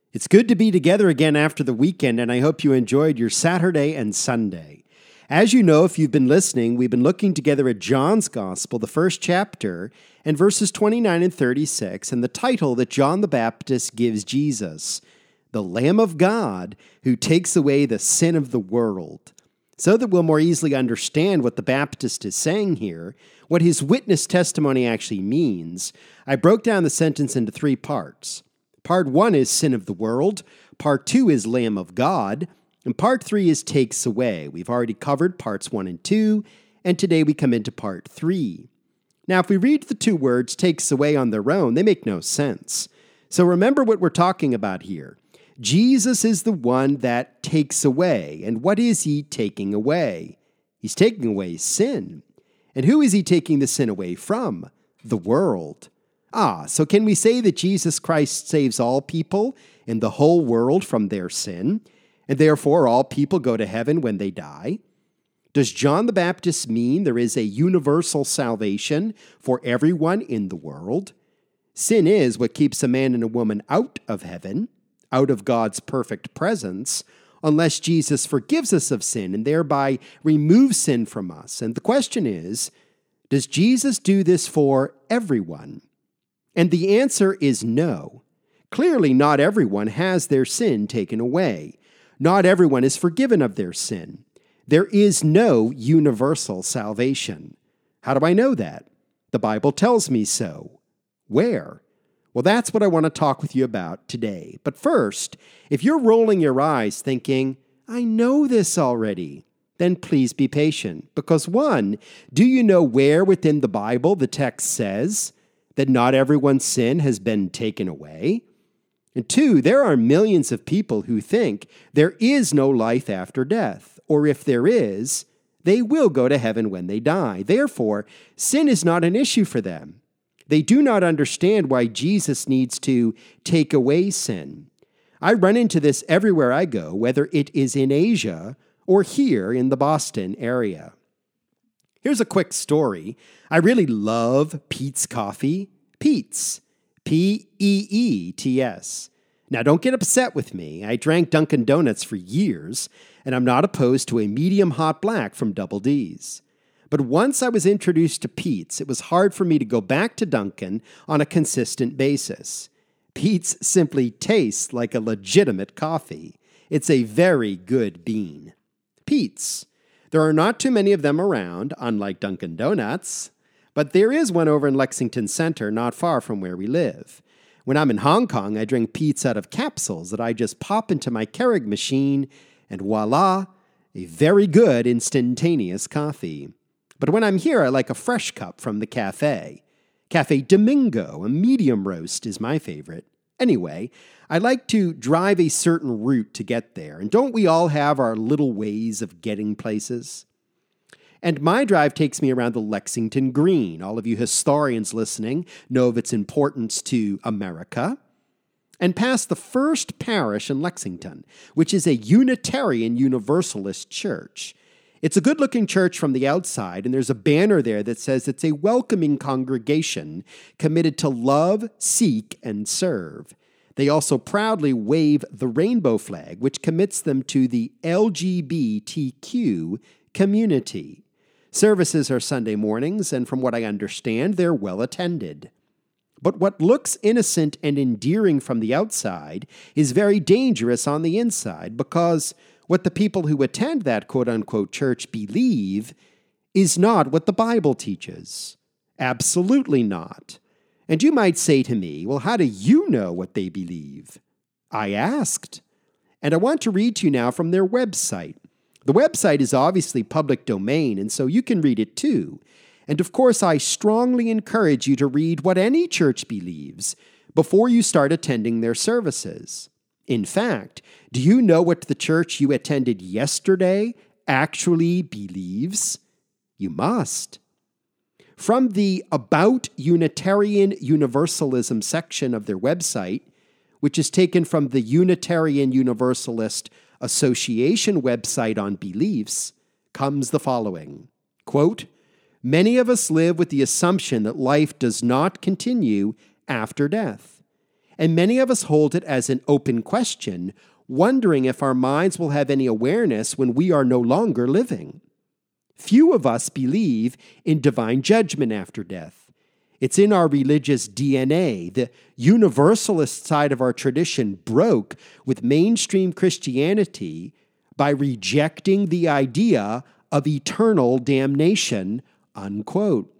It's good to be together again after the weekend, and I hope you enjoyed your Saturday and Sunday. As you know, if you've been listening, we've been looking together at John's Gospel, the first chapter, and verses 29 and 36, and the title that John the Baptist gives Jesus, the Lamb of God who takes away the sin of the world. So that we'll more easily understand what the Baptist is saying here, what his witness testimony actually means, I broke down the sentence into three parts. Part 1 is sin of the world, Part 2 is Lamb of God, and Part 3 is takes away. We've already covered Parts 1 and 2, and today we come into Part 3. Now, if we read the two words takes away on their own, they make no sense. So remember what we're talking about here. Jesus is the one that takes away, and what is he taking away? He's taking away sin. And who is he taking the sin away from? The world. So can we say that Jesus Christ saves all people in the whole world from their sin, and therefore all people go to heaven when they die? Does John the Baptist mean there is a universal salvation for everyone in the world? Sin is what keeps a man and a woman out of heaven, out of God's perfect presence, unless Jesus forgives us of sin and thereby removes sin from us. And the question is, does Jesus do this for everyone? And the answer is no. Clearly, not everyone has their sin taken away. Not everyone is forgiven of their sin. There is no universal salvation. How do I know that? The Bible tells me so. Where? Well, that's what I want to talk with you about today. But first, if you're rolling your eyes thinking, I know this already, then please be patient. Because one, do you know where within the Bible the text says that not everyone's sin has been taken away? And two, there are millions of people who think there is no life after death, or if there is, they will go to heaven when they die. Therefore, sin is not an issue for them. They do not understand why Jesus needs to take away sin. I run into this everywhere I go, whether it is in Asia or here in the Boston area. Here's a quick story. I really love Peet's Coffee. Peet's. P-E-E-T-S. Now, don't get upset with me. I drank Dunkin' Donuts for years, and I'm not opposed to a medium hot black from Double D's. But once I was introduced to Peet's, it was hard for me to go back to Dunkin' on a consistent basis. Peet's simply tastes like a legitimate coffee. It's a very good bean. Peet's. There are not too many of them around, unlike Dunkin' Donuts, but there is one over in Lexington Center, not far from where we live. When I'm in Hong Kong, I drink Peet's out of capsules that I just pop into my Keurig machine, and voila, a very good instantaneous coffee. But when I'm here, I like a fresh cup from the cafe. Cafe Domingo, a medium roast, is my favorite. Anyway, I like to drive a certain route to get there, and don't we all have our little ways of getting places? And my drive takes me around the Lexington Green. All of you historians listening know of its importance to America. And past the First Parish in Lexington, which is a Unitarian Universalist church. It's a good-looking church from the outside, and there's a banner there that says it's a welcoming congregation committed to love, seek, and serve. They also proudly wave the rainbow flag, which commits them to the LGBTQ community. Services are Sunday mornings, and from what I understand, they're well attended. But what looks innocent and endearing from the outside is very dangerous on the inside, because what the people who attend that quote-unquote church believe is not what the Bible teaches. Absolutely not. And you might say to me, well, how do you know what they believe? I asked. And I want to read to you now from their website. The website is obviously public domain, and so you can read it too. And of course, I strongly encourage you to read what any church believes before you start attending their services. In fact, do you know what the church you attended yesterday actually believes? You must. From the About Unitarian Universalism section of their website, which is taken from the Unitarian Universalist Association website on beliefs, comes the following, quote, "Many of us live with the assumption that life does not continue after death. and many of us hold it as an open question, wondering if our minds will have any awareness when we are no longer living. Few of us believe in divine judgment after death. It's in our religious DNA. The universalist side of our tradition broke with mainstream Christianity by rejecting the idea of eternal damnation, unquote.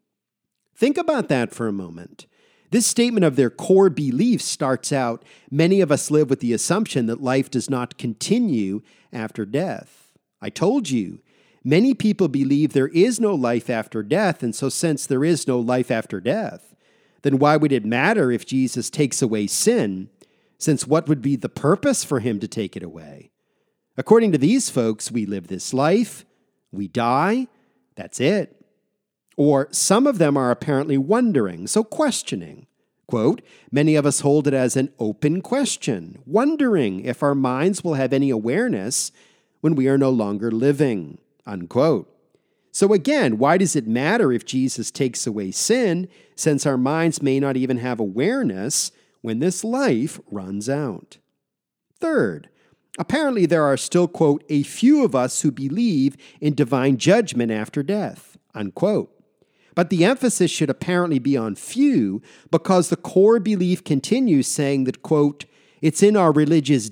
Think about that for a moment. This statement of their core beliefs starts out, many of us live with the assumption that life does not continue after death. I told you, many people believe there is no life after death, and so since there is no life after death, then why would it matter if Jesus takes away sin, since what would be the purpose for him to take it away? According to these folks, we live this life, we die, that's it. Or some of them are apparently wondering, so questioning. Quote, many of us hold it as an open question, wondering if our minds will have any awareness when we are no longer living, unquote. So again, why does it matter if Jesus takes away sin, since our minds may not even have awareness when this life runs out? Third, apparently there are still, quote, a few of us who believe in divine judgment after death, unquote. But the emphasis should apparently be on few, because the core belief continues saying that, quote, it's in our religious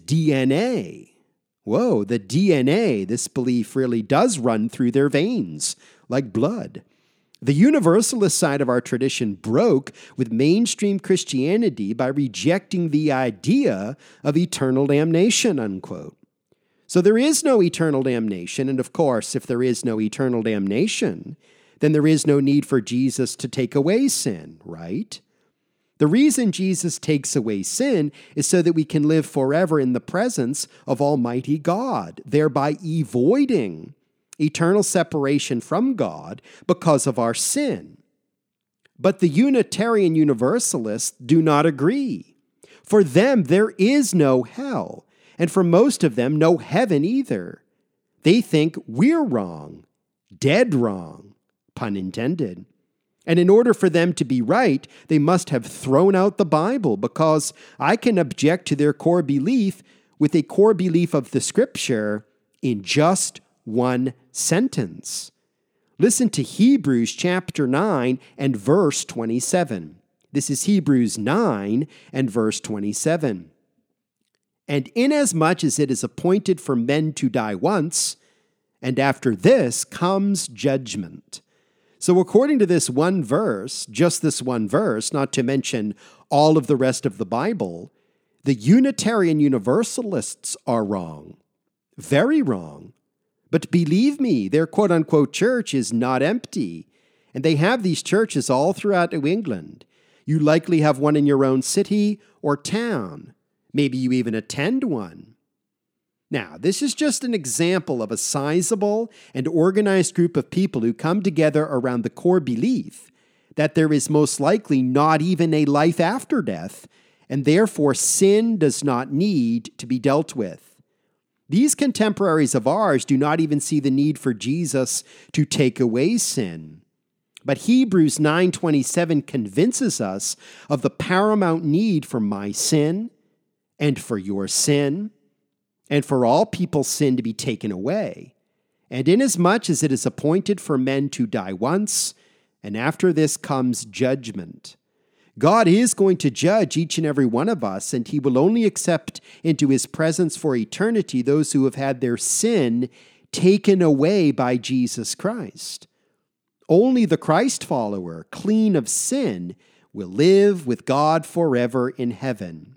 DNA. Whoa, the DNA, this belief really does run through their veins like blood. The universalist side of our tradition broke with mainstream Christianity by rejecting the idea of eternal damnation, unquote. So there is no eternal damnation, and of course, if there is no eternal damnation, then there is no need for Jesus to take away sin, right? The reason Jesus takes away sin is so that we can live forever in the presence of Almighty God, thereby avoiding eternal separation from God because of our sin. But the Unitarian Universalists do not agree. For them, there is no hell, and for most of them, no heaven either. They think we're wrong, dead wrong. Pun intended. And in order for them to be right, they must have thrown out the Bible, because I can object to their core belief with a core belief of the Scripture in just one sentence. Listen to Hebrews chapter 9 and verse 27. This is Hebrews 9 and verse 27. And inasmuch as it is appointed for men to die once, and after this comes judgment. So according to this one verse, just this one verse, not to mention all of the rest of the Bible, the Unitarian Universalists are wrong. Very wrong. But believe me, their quote-unquote church is not empty, and they have these churches all throughout New England. You likely have one in your own city or town. Maybe you even attend one. Now, this is just an example of a sizable and organized group of people who come together around the core belief that there is most likely not even a life after death, and therefore sin does not need to be dealt with. These contemporaries of ours do not even see the need for Jesus to take away sin. But Hebrews 9:27 convinces us of the paramount need for my sin and for your sin, and for all people's sin to be taken away. And inasmuch as it is appointed for men to die once, and after this comes judgment. God is going to judge each and every one of us, and he will only accept into his presence for eternity those who have had their sin taken away by Jesus Christ. Only the Christ follower, clean of sin, will live with God forever in heaven.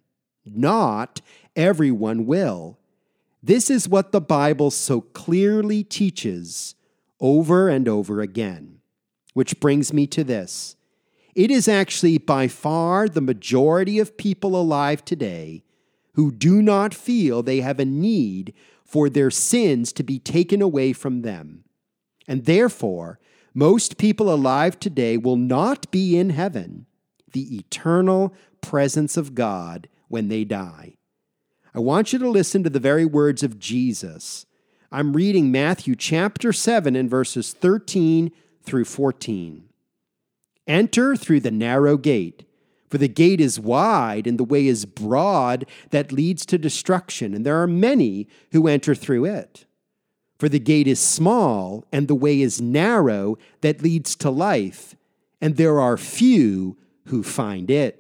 Not everyone will. This is what the Bible so clearly teaches over and over again. Which brings me to this. It is actually by far the majority of people alive today who do not feel they have a need for their sins to be taken away from them. And therefore, most people alive today will not be in heaven, the eternal presence of God, when they die. I want you to listen to the very words of Jesus. I'm reading Matthew chapter 7 and verses 13 through 14. Enter through the narrow gate, For the gate is wide and the way is broad that leads to destruction, and there are many who enter through it. For the gate is small and the way is narrow that leads to life, and there are few who find it.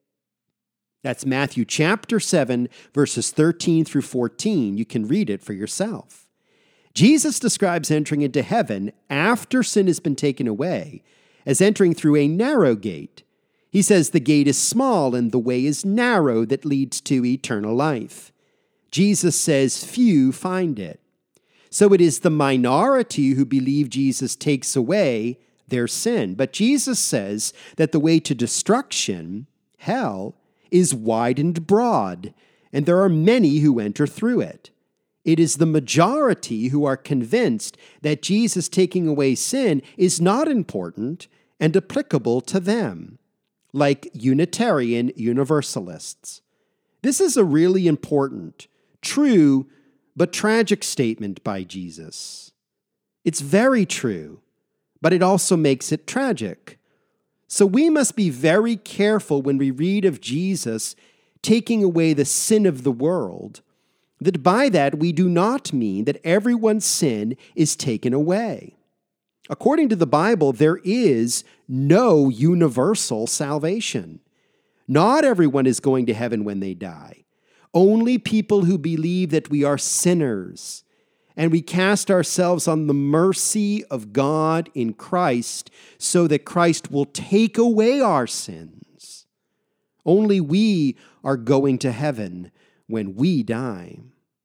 That's Matthew chapter 7, verses 13 through 14. You can read it for yourself. Jesus describes entering into heaven after sin has been taken away as entering through a narrow gate. He says the gate is small and the way is narrow that leads to eternal life. Jesus says few find it. So it is the minority who believe Jesus takes away their sin. But Jesus says that the way to destruction, hell, is wide and broad, and there are many who enter through it. It is the majority who are convinced that Jesus taking away sin is not important and applicable to them, like Unitarian Universalists. This is a really important, true, but tragic statement by Jesus. It's very true, but it also makes it tragic. So we must be very careful when we read of Jesus taking away the sin of the world, that by that we do not mean that everyone's sin is taken away. According to the Bible, there is no universal salvation. Not everyone is going to heaven when they die. Only people who believe that we are sinners and we cast ourselves on the mercy of God in Christ so that Christ will take away our sins. Only we are going to heaven when we die.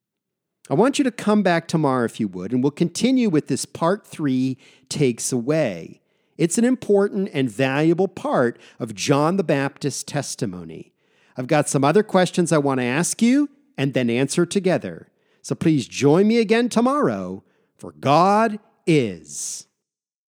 I want you to come back tomorrow if you would, and we'll continue with this part 3, Takes Away. It's an important and valuable part of John the Baptist's testimony. I've got some other questions I want to ask you and then answer together. So please join me again tomorrow, for God is.